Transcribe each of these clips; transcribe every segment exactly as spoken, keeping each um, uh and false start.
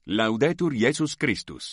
Laudetur Jesus Christus.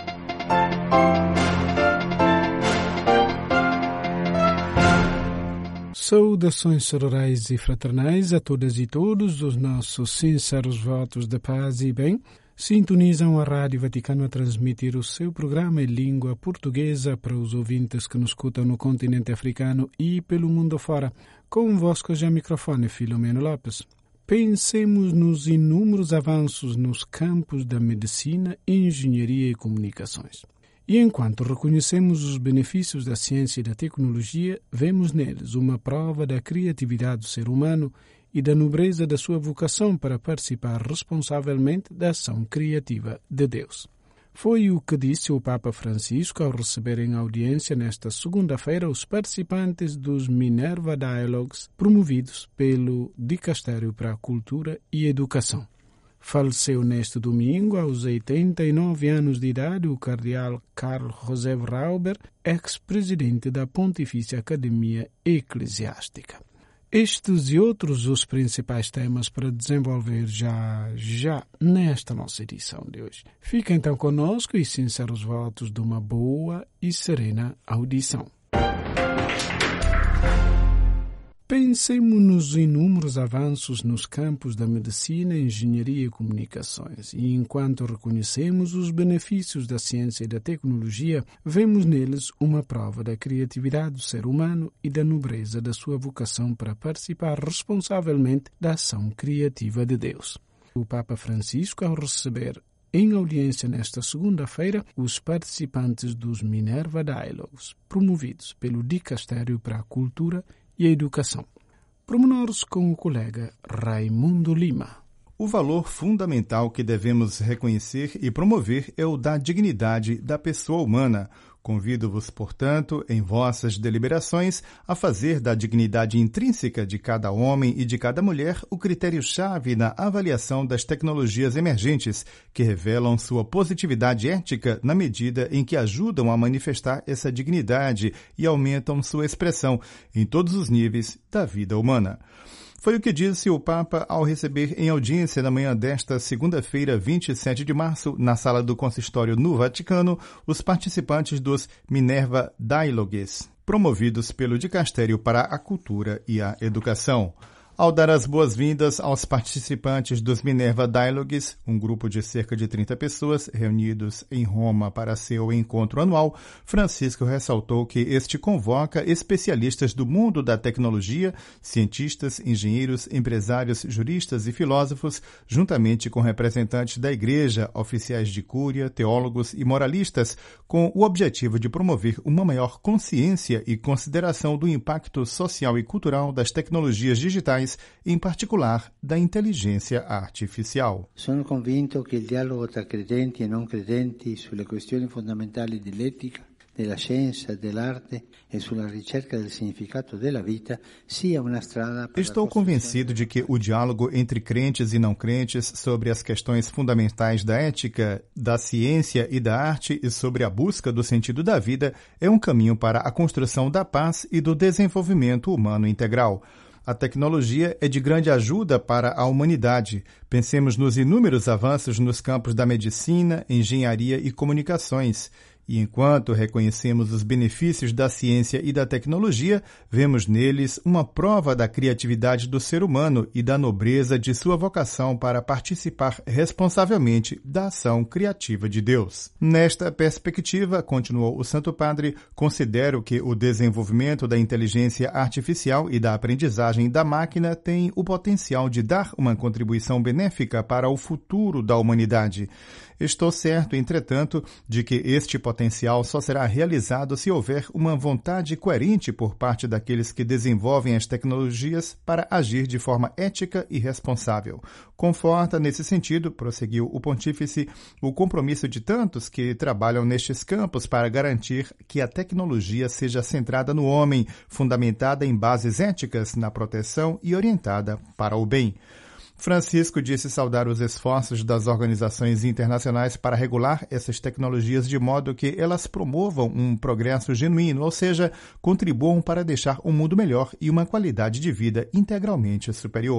Saudações sororais e fraternais a todas e todos. Os nossos sinceros votos de paz e bem sintonizam a Rádio Vaticano a transmitir o seu programa em língua portuguesa para os ouvintes que nos escutam no continente africano e pelo mundo fora. Convosco já microfone Filomeno Lopes. Pensemos nos inúmeros avanços nos campos da medicina, engenharia e comunicações. E enquanto reconhecemos os benefícios da ciência e da tecnologia, vemos neles uma prova da criatividade do ser humano e da nobreza da sua vocação para participar responsavelmente da ação criativa de Deus. Foi o que disse o Papa Francisco ao receber em audiência nesta segunda-feira os participantes dos Minerva Dialogues promovidos pelo Dicastério para a Cultura e Educação. Faleceu neste domingo, aos oitenta e nove anos de idade, o cardeal Karl Josef Rauber, ex-presidente da Pontifícia Academia Eclesiástica. Estes e outros os principais temas para desenvolver já, já nesta nossa edição de hoje. Fica então conosco e sinceros votos de uma boa e serena audição. Pensemos nos inúmeros avanços nos campos da medicina, engenharia e comunicações, e enquanto reconhecemos os benefícios da ciência e da tecnologia, vemos neles uma prova da criatividade do ser humano e da nobreza da sua vocação para participar responsavelmente da ação criativa de Deus. O Papa Francisco, ao receber em audiência nesta segunda-feira os participantes dos Minerva Dialogues, promovidos pelo Dicastério para a Cultura e a Educação. Promenores com o colega Raimundo Lima. O valor fundamental que devemos reconhecer e promover é o da dignidade da pessoa humana. Convido-vos, portanto, em vossas deliberações, a fazer da dignidade intrínseca de cada homem e de cada mulher o critério-chave na avaliação das tecnologias emergentes, que revelam sua positividade ética na medida em que ajudam a manifestar essa dignidade e aumentam sua expressão em todos os níveis da vida humana. Foi o que disse o Papa ao receber em audiência na manhã desta segunda-feira, vinte e sete de março, na sala do consistório no Vaticano, os participantes dos Minerva Dialogues, promovidos pelo Dicastério para a Cultura e a Educação. Ao dar as boas-vindas aos participantes dos Minerva Dialogues, um grupo de cerca de trinta pessoas reunidos em Roma para seu encontro anual, Francisco ressaltou que este convoca especialistas do mundo da tecnologia, cientistas, engenheiros, empresários, juristas e filósofos, juntamente com representantes da Igreja, oficiais de cúria, teólogos e moralistas, com o objetivo de promover uma maior consciência e consideração do impacto social e cultural das tecnologias digitais, em particular da inteligência artificial. Sono convinto che il dialogo tra credenti e non credenti sulle questioni fondamentali dell'etica, della scienza, dell'arte e sulla ricerca del significato della vita sia una strada per Estou convencido de que o diálogo entre crentes e não crentes sobre as questões fundamentais da ética, da ciência e da arte e sobre a busca do sentido da vida é um caminho para a construção da paz e do desenvolvimento humano integral. A tecnologia é de grande ajuda para a humanidade. Pensemos nos inúmeros avanços nos campos da medicina, engenharia e comunicações. E enquanto reconhecemos os benefícios da ciência e da tecnologia, vemos neles uma prova da criatividade do ser humano e da nobreza de sua vocação para participar responsavelmente da ação criativa de Deus. Nesta perspectiva, continuou o Santo Padre, considero que o desenvolvimento da inteligência artificial e da aprendizagem da máquina tem o potencial de dar uma contribuição benéfica para o futuro da humanidade. Estou certo, entretanto, de que este potencial só será realizado se houver uma vontade coerente por parte daqueles que desenvolvem as tecnologias para agir de forma ética e responsável. Conforta, nesse sentido, prosseguiu o Pontífice, o compromisso de tantos que trabalham nestes campos para garantir que a tecnologia seja centrada no homem, fundamentada em bases éticas na proteção e orientada para o bem. Francisco disse saudar os esforços das organizações internacionais para regular essas tecnologias de modo que elas promovam um progresso genuíno, ou seja, contribuam para deixar um mundo melhor e uma qualidade de vida integralmente superior.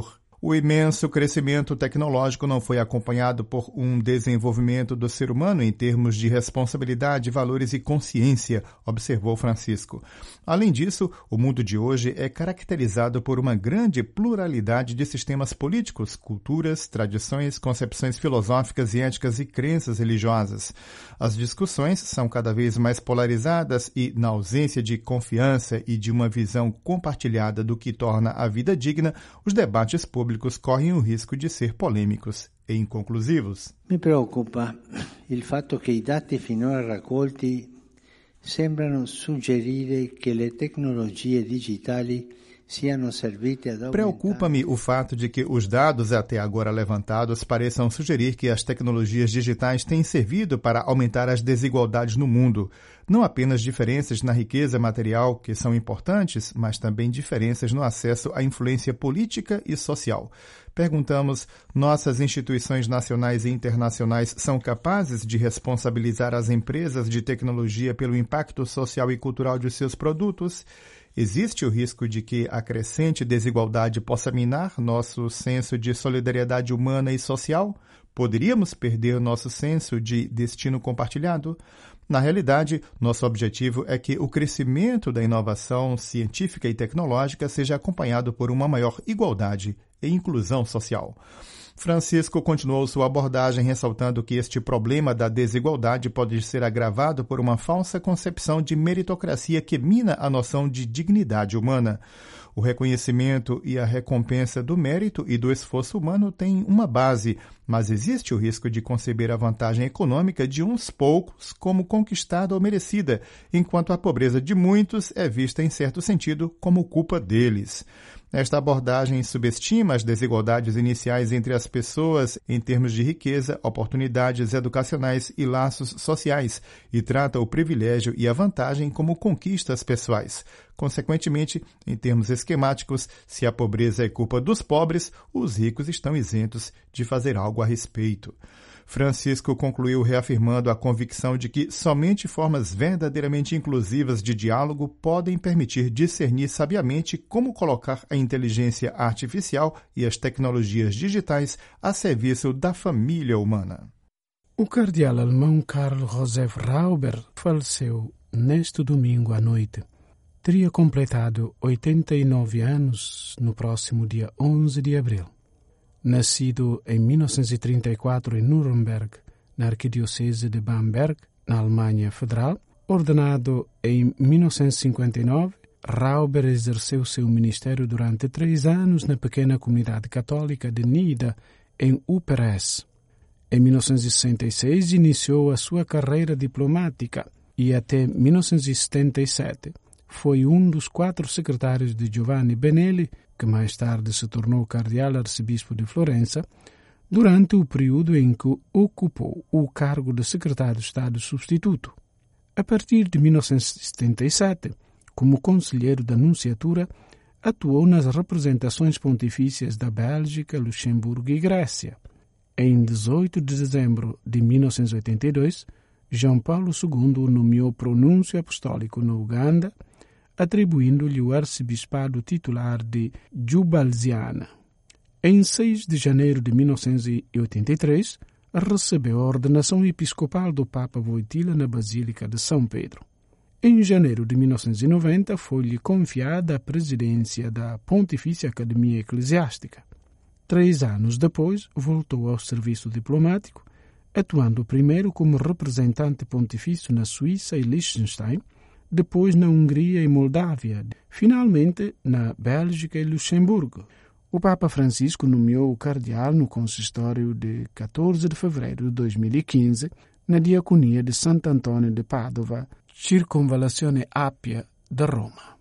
O imenso crescimento tecnológico não foi acompanhado por um desenvolvimento do ser humano em termos de responsabilidade, valores e consciência, observou Francisco. Além disso, o mundo de hoje é caracterizado por uma grande pluralidade de sistemas políticos, culturas, tradições, concepções filosóficas e éticas e crenças religiosas. As discussões são cada vez mais polarizadas e, na ausência de confiança e de uma visão compartilhada do que torna a vida digna, os debates públicos correm o risco di ser polêmicos e inconclusivos. Mi preoccupa il fatto che i dati finora raccolti sembrano suggerire che le tecnologie digitali siano servite ad aumentare. Preocupa-me o fato de que os dados até agora levantados pareçam sugerir que as tecnologias digitais têm servido para aumentar as desigualdades no mundo. Não apenas diferenças na riqueza material, que são importantes, mas também diferenças no acesso à influência política e social. Perguntamos, nossas instituições nacionais e internacionais são capazes de responsabilizar as empresas de tecnologia pelo impacto social e cultural de seus produtos? Existe o risco de que a crescente desigualdade possa minar nosso senso de solidariedade humana e social? Poderíamos perder nosso senso de destino compartilhado? Na realidade, nosso objetivo é que o crescimento da inovação científica e tecnológica seja acompanhado por uma maior igualdade e inclusão social. Francisco continuou sua abordagem ressaltando que este problema da desigualdade pode ser agravado por uma falsa concepção de meritocracia que mina a noção de dignidade humana. O reconhecimento e a recompensa do mérito e do esforço humano têm uma base, mas existe o risco de conceber a vantagem econômica de uns poucos como conquistada ou merecida, enquanto a pobreza de muitos é vista, em certo sentido, como culpa deles. Esta abordagem subestima as desigualdades iniciais entre as pessoas em termos de riqueza, oportunidades educacionais e laços sociais e trata o privilégio e a vantagem como conquistas pessoais. Consequentemente, em termos esquemáticos, se a pobreza é culpa dos pobres, os ricos estão isentos de fazer algo a respeito. Francisco concluiu reafirmando a convicção de que somente formas verdadeiramente inclusivas de diálogo podem permitir discernir sabiamente como colocar a inteligência artificial e as tecnologias digitais a serviço da família humana. O cardeal alemão Karl Josef Rauber faleceu neste domingo à noite. Teria completado oitenta e nove anos no próximo dia onze de abril. Nascido em mil novecentos e trinta e quatro em Nuremberg, na arquidiocese de Bamberg, na Alemanha Federal, ordenado em mil novecentos e cinquenta e nove, Rauber exerceu seu ministério durante três anos na pequena comunidade católica de Nida, em Upper-Hesse. Em mil novecentos e sessenta e seis, iniciou a sua carreira diplomática e até mil novecentos e setenta e sete foi um dos quatro secretários de Giovanni Benelli, que mais tarde se tornou cardeal arcebispo de Florença, durante o período em que ocupou o cargo de secretário de Estado substituto. A partir de mil novecentos e setenta e sete, como conselheiro da Nunciatura, atuou nas representações pontifícias da Bélgica, Luxemburgo e Grécia. Em dezoito de dezembro de mil novecentos e oitenta e dois, João Paulo segundo o nomeou pronúncio apostólico no Uganda, atribuindo-lhe o arcebispado titular de Jubalziana. Em seis de janeiro de mil novecentos e oitenta e três, recebeu a ordenação episcopal do Papa Wojtyla na Basílica de São Pedro. Em janeiro de mil novecentos e noventa, foi-lhe confiada a presidência da Pontifícia Academia Eclesiástica. Três anos depois, voltou ao serviço diplomático, atuando primeiro como representante pontifício na Suíça e Liechtenstein, depois na Hungria e Moldávia, finalmente na Bélgica e Luxemburgo. O Papa Francisco nomeou o cardeal no consistório de quatorze de fevereiro de dois mil e quinze, na diaconia de Santo Antônio de Padova, Circonvallazione Appia de Roma.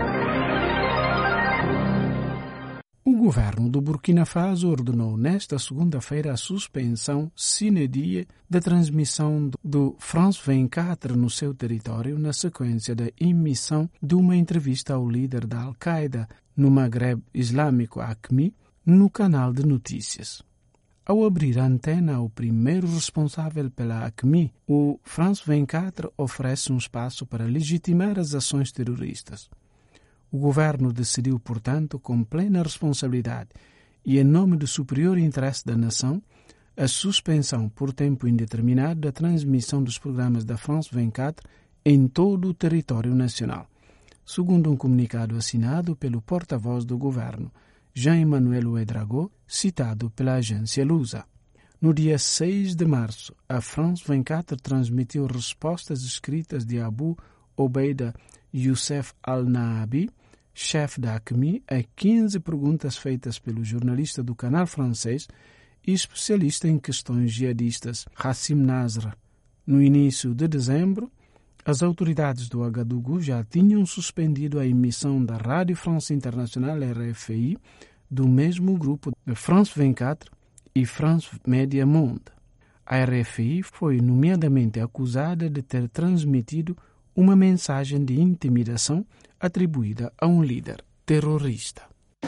O governo do Burkina Faso ordenou nesta segunda-feira a suspensão sine die da transmissão do France vinte e quatro no seu território na sequência da emissão de uma entrevista ao líder da Al-Qaeda no Maghreb Islâmico A Q M I no canal de notícias. Ao abrir a antena ao primeiro responsável pela A Q M I, o France vinte e quatro oferece um espaço para legitimar as ações terroristas. O governo decidiu, portanto, com plena responsabilidade e, em nome do superior interesse da nação, a suspensão por tempo indeterminado da transmissão dos programas da France vinte e quatro em todo o território nacional, segundo um comunicado assinado pelo porta-voz do governo, Jean-Emmanuel Ouedraogo, citado pela agência Lusa. No dia seis de março, a France vinte e quatro transmitiu respostas escritas de Abu Obeida Youssef Al-Naabi, chefe da A C M I, a quinze perguntas feitas pelo jornalista do canal francês e especialista em questões jihadistas Hassim Nasr. No início de dezembro, as autoridades do Agadugu já tinham suspendido a emissão da Rádio France Internacional R F I do mesmo grupo de France vinte e quatro e France Media Monde. A R F I foi nomeadamente acusada de ter transmitido uma mensagem de intimidação atribuída a um líder terrorista.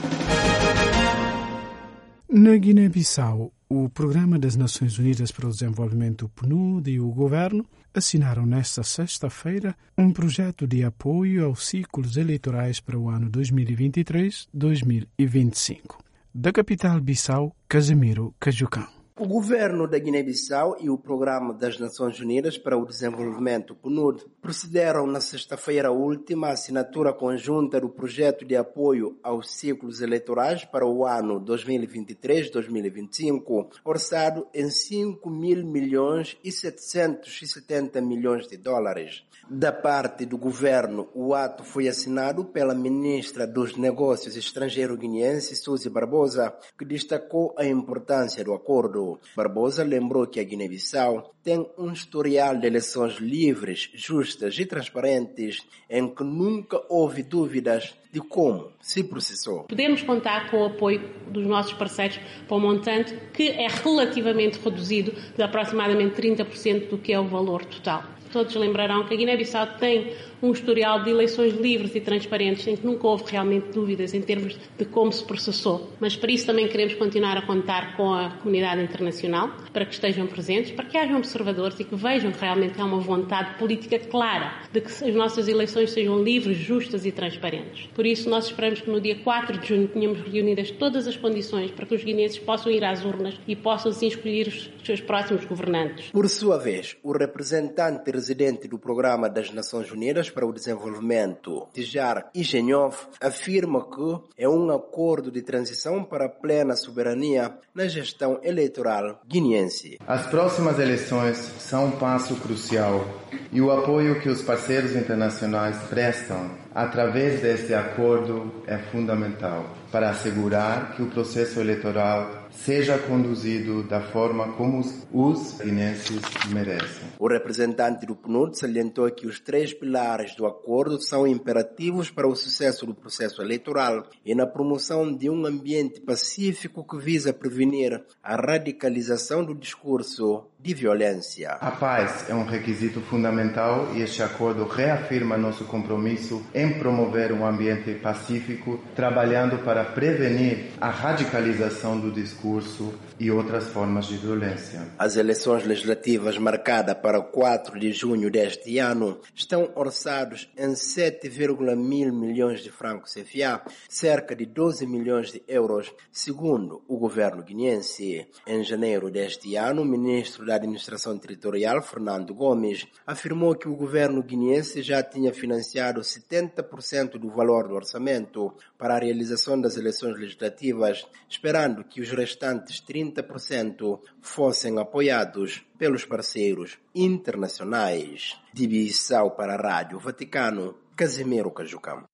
Na Guiné-Bissau, o Programa das Nações Unidas para o Desenvolvimento P N U D e o governo assinaram nesta sexta-feira um projeto de apoio aos ciclos eleitorais para o ano dois mil e vinte e três a dois mil e vinte e cinco. Da capital Bissau, Casimiro Cajucão. O governo da Guiné-Bissau e o Programa das Nações Unidas para o Desenvolvimento P N U D procederam na sexta-feira última à assinatura conjunta do projeto de apoio aos ciclos eleitorais para o ano dois mil e vinte e três a dois mil e vinte e cinco, orçado em cinco mil milhões e setecentos e setenta milhões de dólares. Da parte do governo, o ato foi assinado pela ministra dos Negócios Estrangeiros guineense, Suzy Barbosa, que destacou a importância do acordo. Barbosa lembrou que a Guiné-Bissau tem um historial de eleições livres, justas e transparentes, em que nunca houve dúvidas de como se processou. Podemos contar com o apoio dos nossos parceiros para um montante que é relativamente reduzido, de aproximadamente trinta por cento do que é o valor total. Todos lembrarão que a Guiné-Bissau tem um historial de eleições livres e transparentes em que nunca houve realmente dúvidas em termos de como se processou. Mas para isso também queremos continuar a contar com a comunidade internacional para que estejam presentes, para que hajam observadores e que vejam que realmente há uma vontade política clara de que as nossas eleições sejam livres, justas e transparentes. Por isso nós esperamos que no dia quatro de junho tenhamos reunidas todas as condições para que os guineenses possam ir às urnas e possam assim escolher os seus próximos governantes. Por sua vez, o representante residente do Programa das Nações Unidas para o Desenvolvimento, Tijar Igenhov, afirma que é um acordo de transição para a plena soberania na gestão eleitoral guineense. As próximas eleições são um passo crucial e o apoio que os parceiros internacionais prestam através deste acordo é fundamental para assegurar que o processo eleitoral seja conduzido da forma como os guineenses merecem. O representante do P N U D salientou que os três pilares do acordo são imperativos para o sucesso do processo eleitoral e na promoção de um ambiente pacífico que visa prevenir a radicalização do discurso de violência. A paz é um requisito fundamental e este acordo reafirma nosso compromisso em promover um ambiente pacífico, trabalhando para prevenir a radicalização do discurso e outras formas de violência. As eleições legislativas marcadas para quatro de junho deste ano estão orçados em sete vírgula mil milhões de francos C F A, cerca de doze milhões de euros, segundo o governo guineense. Em janeiro deste ano, o ministro da Administração Territorial, Fernando Gomes, afirmou que o governo guineense já tinha financiado setenta por cento do valor do orçamento para a realização das eleições legislativas, esperando que os restantes trinta por cento fossem apoiados pelos parceiros internacionais. De Bissau para a Rádio Vaticano, Casimiro Cajucão.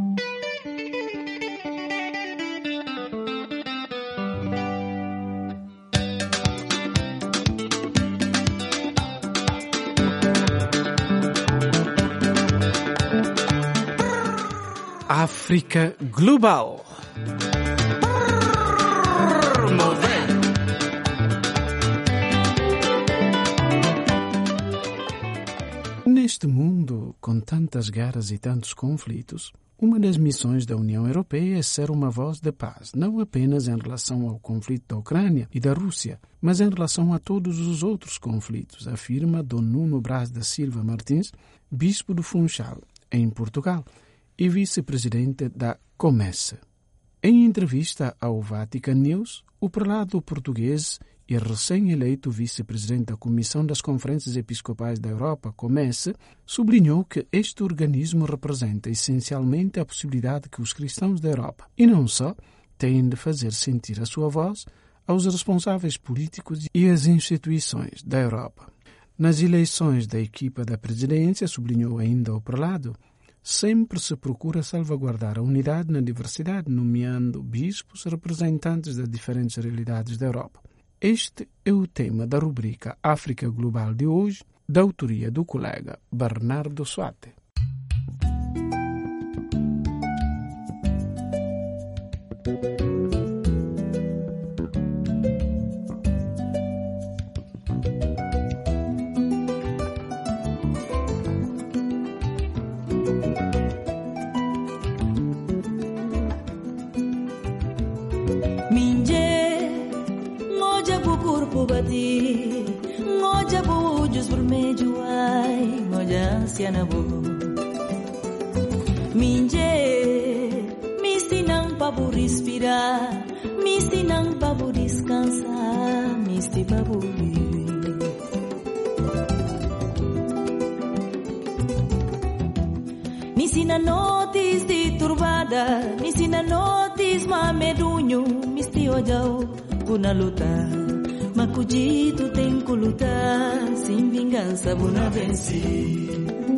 África Global. Neste mundo, com tantas guerras e tantos conflitos, uma das missões da União Europeia é ser uma voz de paz, não apenas em relação ao conflito da Ucrânia e da Rússia, mas em relação a todos os outros conflitos, afirma Dom Nuno Braz da Silva Martins, bispo do Funchal, em Portugal, e vice-presidente da Comece. Em entrevista ao Vatican News, o prelado português e recém-eleito vice-presidente da Comissão das Conferências Episcopais da Europa, COMECE, sublinhou que este organismo representa essencialmente a possibilidade que os cristãos da Europa, e não só, têm de fazer sentir a sua voz aos responsáveis políticos e às instituições da Europa. Nas eleições da equipa da presidência, sublinhou ainda o prelado, sempre se procura salvaguardar a unidade na diversidade, nomeando bispos representantes das diferentes realidades da Europa. Este é o tema da rubrica África Global de hoje, da autoria do colega Bernardo Suate. Ngoja bujus vermelho ai, ngoja ansiana bo. Minje, misti nang pabu respirar, misti nang pabu descansar, misti pabu viver. Misti na notis de turbada, misti na notis mamedunho, misti ojau kuna lutar. Macudito tem que lutar, sem vingança buna vencer.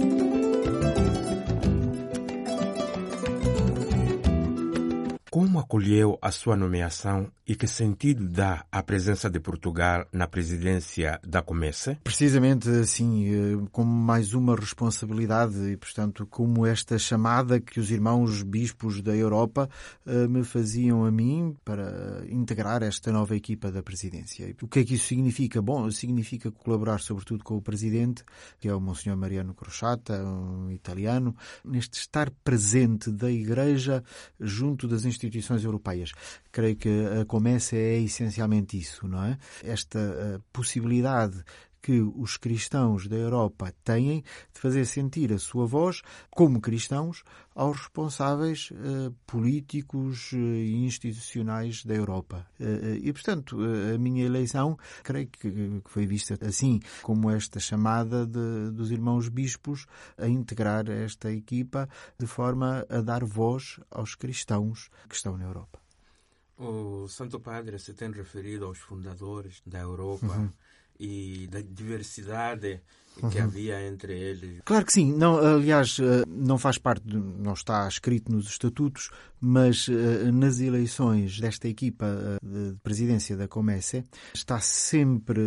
Como acolheu a sua nomeação e que sentido dá a presença de Portugal na presidência da COMECE? Precisamente assim, como mais uma responsabilidade e, portanto, como esta chamada que os irmãos bispos da Europa me faziam a mim para integrar esta nova equipa da presidência. O que é que isso significa? Bom, significa colaborar sobretudo com o presidente, que é o Monsenhor Mariano Crociata, um italiano, neste estar presente da Igreja junto das instituições europeias. Creio que a COMECE é essencialmente isso, não é? Esta uh, possibilidade que os cristãos da Europa têm de fazer sentir a sua voz, como cristãos, aos responsáveis uh, políticos e uh, institucionais da Europa. Uh, e, portanto, uh, a minha eleição, creio que, que foi vista assim, como esta chamada de, dos irmãos bispos a integrar esta equipa de forma a dar voz aos cristãos que estão na Europa. O Santo Padre se tem referido aos fundadores da Europa uhum. e da diversidade que uhum. havia entre eles. Claro que sim. Não, aliás, não faz parte, de, não está escrito nos estatutos, mas nas eleições desta equipa de presidência da COMECE está sempre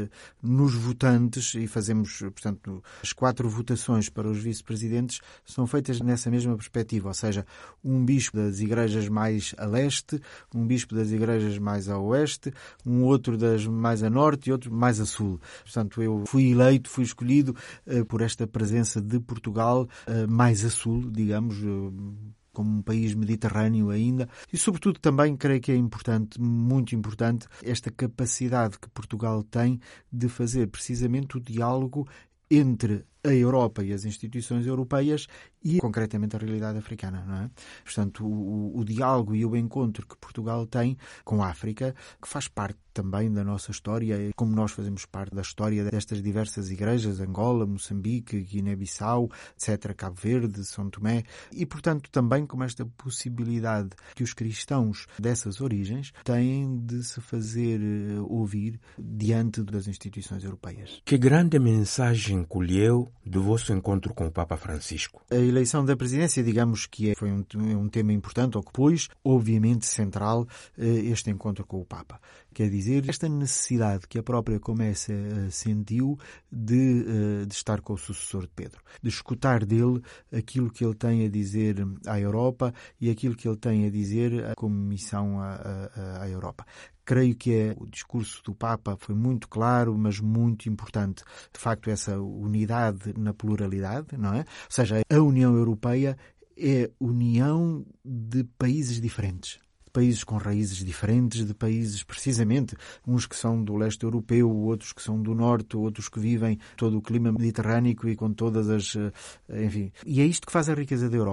nos votantes, e fazemos, portanto, as quatro votações para os vice-presidentes são feitas nessa mesma perspectiva, ou seja, um bispo das igrejas mais a leste, um bispo das igrejas mais a oeste, um outro das mais a norte e outro mais a sul. Portanto, eu fui eleito, fui escolhido uh, por esta presença de Portugal uh, mais a sul, digamos, uh, como um país mediterrâneo ainda. E, sobretudo, também creio que é importante, muito importante, esta capacidade que Portugal tem de fazer precisamente o diálogo entre a Europa e as instituições europeias e, concretamente, a realidade africana, não é? Portanto, o, o diálogo e o encontro que Portugal tem com a África, que faz parte também da nossa história, como nós fazemos parte da história destas diversas igrejas, Angola, Moçambique, Guiné-Bissau, etcétera, Cabo Verde, São Tomé, e, portanto, também como esta possibilidade que os cristãos dessas origens têm de se fazer ouvir diante das instituições europeias. Que grande mensagem colheu do vosso encontro com o Papa Francisco? A eleição da presidência, digamos que é, foi um, um tema importante, ou que pôs, obviamente, central, este encontro com o Papa. Quer dizer, esta necessidade que a própria COMECE uh, sentiu de, uh, de estar com o sucessor de Pedro, de escutar dele aquilo que ele tem a dizer à Europa e aquilo que ele tem a dizer como missão à, à, à Europa. Creio que é, o discurso do Papa foi muito claro, mas muito importante. De facto, essa unidade na pluralidade, não é? Ou seja, a União Europeia é união de países diferentes. Países com raízes diferentes, de países, precisamente, uns que são do leste europeu, outros que são do norte, outros que vivem todo o clima mediterrâneo e com todas as... enfim. E é isto que faz a riqueza da Europa.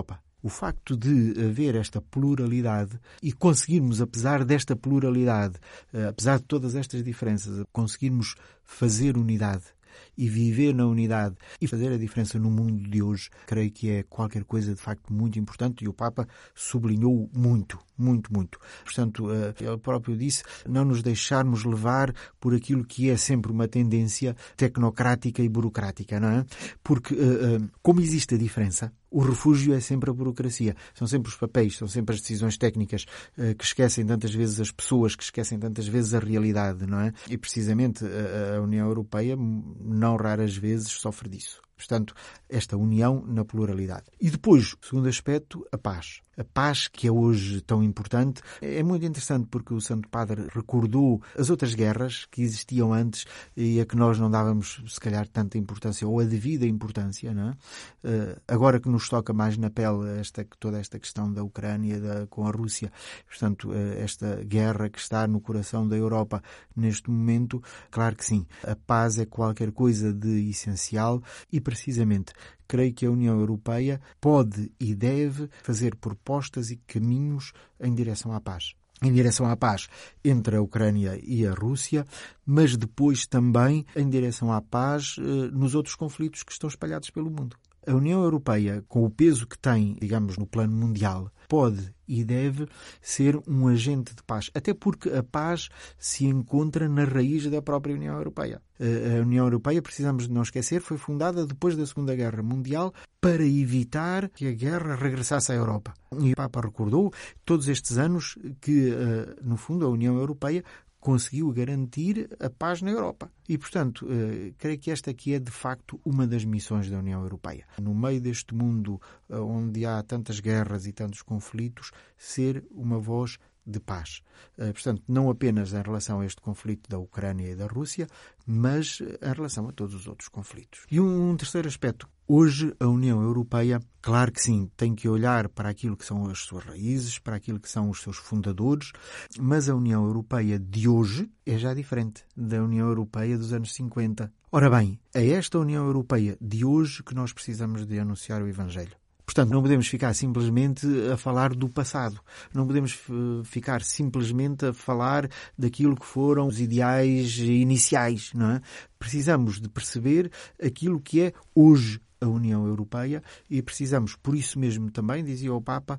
O facto de haver esta pluralidade e conseguirmos, apesar desta pluralidade, apesar de todas estas diferenças, conseguirmos fazer unidade e viver na unidade e fazer a diferença no mundo de hoje, creio que é qualquer coisa de facto muito importante, e o Papa sublinhou muito, muito, muito. Portanto, ele próprio disse, não nos deixarmos levar por aquilo que é sempre uma tendência tecnocrática e burocrática, não é? Porque, como existe a diferença, o refúgio é sempre a burocracia. São sempre os papéis, são sempre as decisões técnicas uh, que esquecem tantas vezes as pessoas, que esquecem tantas vezes a realidade, não é? E precisamente a, a União Europeia, não raras vezes, sofre disso. Portanto, esta união na pluralidade. E depois, segundo aspecto, a paz. A paz, que é hoje tão importante, é muito interessante porque o Santo Padre recordou as outras guerras que existiam antes e a que nós não dávamos, se calhar, tanta importância, ou a devida importância, não é? Uh, agora que nos toca mais na pele esta, toda esta questão da Ucrânia da, com a Rússia, portanto, uh, esta guerra que está no coração da Europa neste momento, claro que sim, a paz é qualquer coisa de essencial e, precisamente, creio que a União Europeia pode e deve fazer propostas e caminhos em direção à paz. Em direção à paz entre a Ucrânia e a Rússia, mas depois também em direção à paz eh, nos outros conflitos que estão espalhados pelo mundo. A União Europeia, com o peso que tem, digamos, no plano mundial, pode e deve ser um agente de paz. Até porque a paz se encontra na raiz da própria União Europeia. A União Europeia, precisamos de não esquecer, foi fundada depois da Segunda Guerra Mundial para evitar que a guerra regressasse à Europa. E o Papa recordou todos estes anos que, no fundo, a União Europeia conseguiu garantir a paz na Europa. E, portanto, eh, creio que esta aqui é, de facto, uma das missões da União Europeia. No meio deste mundo eh, onde há tantas guerras e tantos conflitos, ser uma voz de paz. Eh, portanto, não apenas em relação a este conflito da Ucrânia e da Rússia, mas em relação a todos os outros conflitos. E um, um terceiro aspecto. Hoje, a União Europeia, claro que sim, tem que olhar para aquilo que são as suas raízes, para aquilo que são os seus fundadores, mas a União Europeia de hoje é já diferente da União Europeia dos anos cinquenta. Ora bem, é esta União Europeia de hoje que nós precisamos de anunciar o Evangelho. Portanto, não podemos ficar simplesmente a falar do passado. Não podemos ficar simplesmente a falar daquilo que foram os ideais iniciais, não é? Precisamos de perceber aquilo que é hoje a União Europeia e precisamos, por isso mesmo também, dizia o Papa,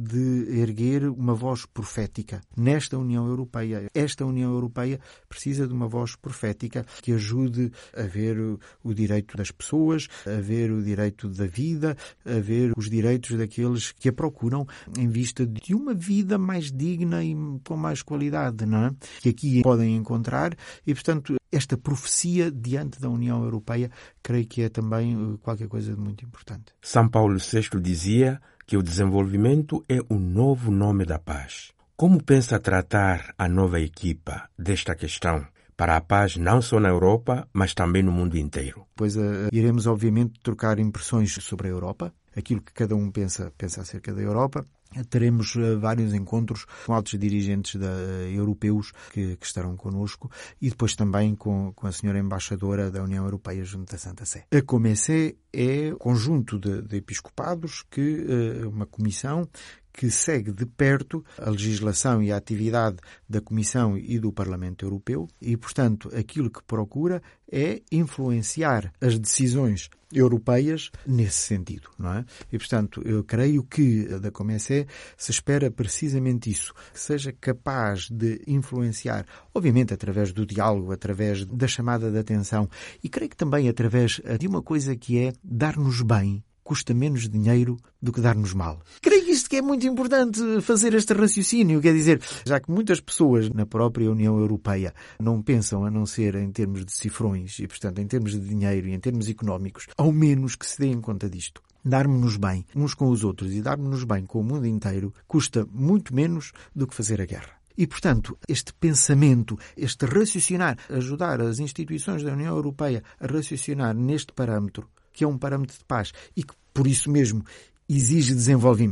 de erguer uma voz profética nesta União Europeia. Esta União Europeia precisa de uma voz profética que ajude a ver o direito das pessoas, a ver o direito da vida, a ver os direitos daqueles que a procuram em vista de uma vida mais digna e com mais qualidade, não é? Que aqui podem encontrar e, portanto, esta profecia diante da União Europeia creio que é também qualquer coisa de muito importante. São Paulo sexto dizia que o desenvolvimento é o novo nome da paz. Como pensa tratar a nova equipa desta questão para a paz não só na Europa, mas também no mundo inteiro? Pois uh, iremos, obviamente, trocar impressões sobre a Europa, aquilo que cada um pensa, pensa acerca da Europa. Teremos uh, vários encontros com altos dirigentes da, uh, europeus que, que estarão connosco e depois também com, com a senhora embaixadora da União Europeia junto da Santa Sé. A Comecé é um conjunto de, de episcopados, que, uh, uma comissão que segue de perto a legislação e a atividade da Comissão e do Parlamento Europeu e, portanto, aquilo que procura é influenciar as decisões europeias nesse sentido, não é? E, portanto, eu creio que da Comecé se espera precisamente isso, que seja capaz de influenciar, obviamente através do diálogo, através da chamada de atenção e creio que também através de uma coisa que é dar-nos bem. Custa menos dinheiro do que dar-nos mal. Creio que isto que é muito importante fazer este raciocínio, quer dizer, já que muitas pessoas na própria União Europeia não pensam a não ser em termos de cifrões e, portanto, em termos de dinheiro e em termos económicos, ao menos que se deem conta disto. Darmos-nos bem uns com os outros e darmos-nos bem com o mundo inteiro custa muito menos do que fazer a guerra. E, portanto, este pensamento, este raciocinar, ajudar as instituições da União Europeia a raciocinar neste parâmetro, que é um parâmetro de paz e que, por isso mesmo, exige desenvolvimento.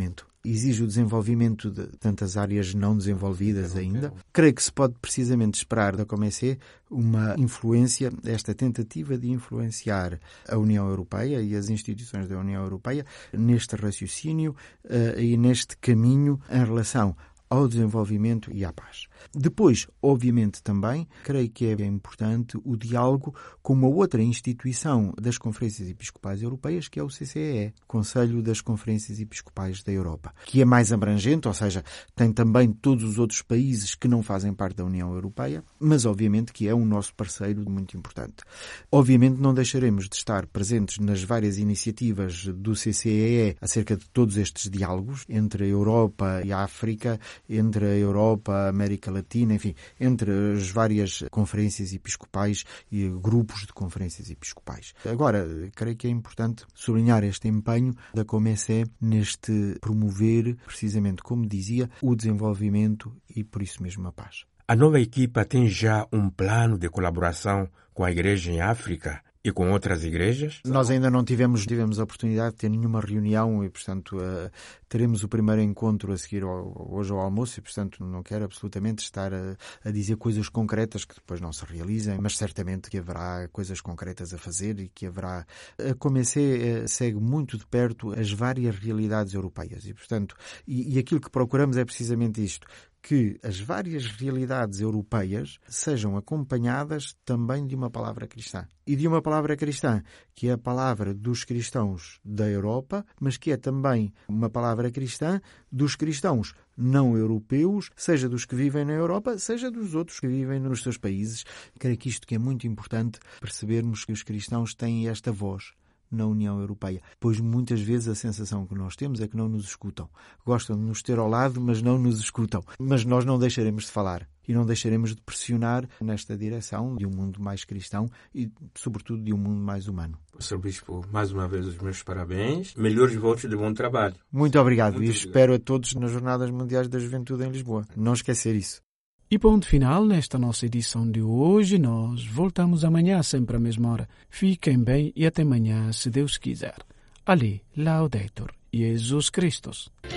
exige o desenvolvimento de tantas áreas não desenvolvidas ainda. Creio que se pode precisamente esperar da Comecê uma influência, esta tentativa de influenciar a União Europeia e as instituições da União Europeia neste raciocínio uh, e neste caminho em relação ao desenvolvimento e à paz. Depois, obviamente também, creio que é importante o diálogo com uma outra instituição das Conferências Episcopais Europeias, que é o C C E E, Conselho das Conferências Episcopais da Europa, que é mais abrangente, ou seja, tem também todos os outros países que não fazem parte da União Europeia, mas obviamente que é um nosso parceiro muito importante. Obviamente não deixaremos de estar presentes nas várias iniciativas do C C E E acerca de todos estes diálogos entre a Europa e a África, entre a Europa, a América Latina, enfim, entre as várias conferências episcopais e grupos de conferências episcopais. Agora, creio que é importante sublinhar este empenho da Comecê neste promover, precisamente como dizia, o desenvolvimento e, por isso mesmo, a paz. A nova equipa tem já um plano de colaboração com a Igreja em África e com outras igrejas? Nós ainda não tivemos, tivemos a oportunidade de ter nenhuma reunião e, portanto, uh, teremos o primeiro encontro a seguir ao, hoje ao almoço e, portanto, não quero absolutamente estar a, a dizer coisas concretas que depois não se realizem, mas certamente que haverá coisas concretas a fazer e que haverá... A Comecê uh, segue muito de perto as várias realidades europeias e, portanto, e, e aquilo que procuramos é precisamente isto, que as várias realidades europeias sejam acompanhadas também de uma palavra cristã. E de uma palavra cristã, que é a palavra dos cristãos da Europa, mas que é também uma palavra cristã dos cristãos não europeus, seja dos que vivem na Europa, seja dos outros que vivem nos seus países. Creio que isto que é muito importante, percebermos que os cristãos têm esta voz na União Europeia, pois muitas vezes a sensação que nós temos é que não nos escutam. Gostam de nos ter ao lado, mas não nos escutam. Mas nós não deixaremos de falar e não deixaremos de pressionar nesta direção de um mundo mais cristão e, sobretudo, de um mundo mais humano. Senhor Bispo, mais uma vez os meus parabéns. Melhores votos de bom trabalho. Muito obrigado Muito e obrigado. Espero a todos nas Jornadas Mundiais da Juventude em Lisboa. Não esquecer isso. E ponto final nesta nossa edição de hoje. Nós voltamos amanhã, sempre à mesma hora. Fiquem bem e até amanhã, se Deus quiser. Ali, Laudetur Jesus Christus.